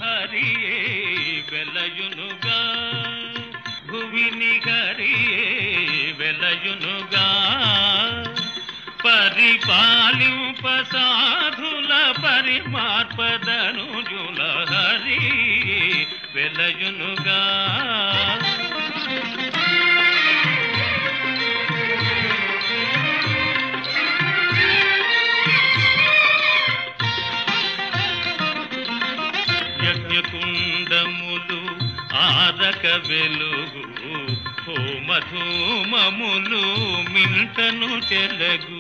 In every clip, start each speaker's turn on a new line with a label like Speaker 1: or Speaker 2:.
Speaker 1: హరియే వెలయునుగా భువిని హరియే వెలయునుగా పరిపాలింప సాధుల పరిమార్పదనుజుల హరి వెలయునుగా యజ్ఞకుండములు ఆరక వెలుగు హోమధూమములు మింటను చెలగు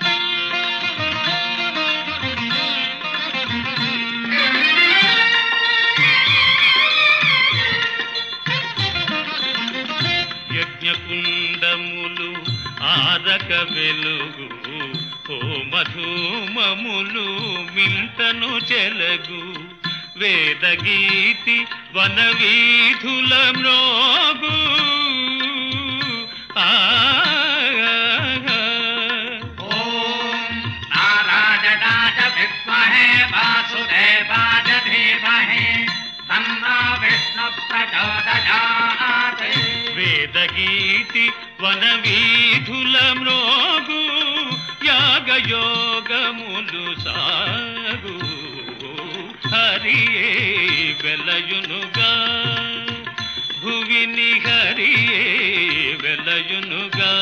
Speaker 1: యజ్ఞకుండములు ఆరక వెలుగు హోమధూమములు మింటను చెలగు వేదగీతి వనవీధుల మ్రోగు
Speaker 2: ఓం నారాయణాయ విద్మహే వాసుదేవాయ ధీమహి తన్నో విష్ణు ప్రచోదయాత్
Speaker 1: వేదగీతి వనవీధుల మ్రోగు యాగయోగములు సాగు హరియే వెలయునుగా భువిని హరియే వెలయునుగా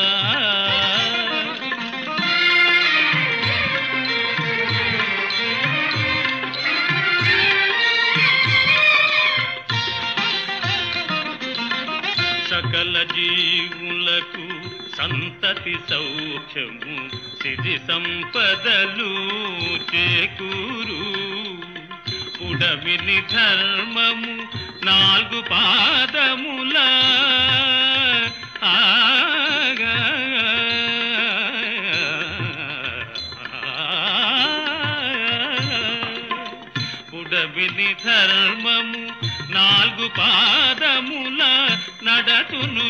Speaker 1: సకల జీవులకు సంతతి సౌఖ్యము సిరి సంపదలు చేకూరు ఉడమిని ధర్మము నాలుగు పాదముల ఉడమిని ధర్మము నాలుగు పాదముల నడతును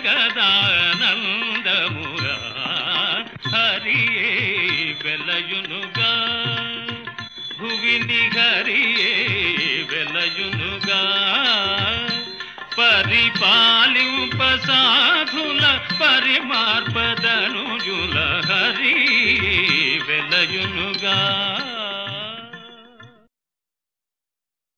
Speaker 1: జగదానందముగా హరియే వెలయునుగా భువిని హరియే వెలయునుగా పరిపాలింప సాధుల పరిమార్పదనుజుల హరి వెలయునుగా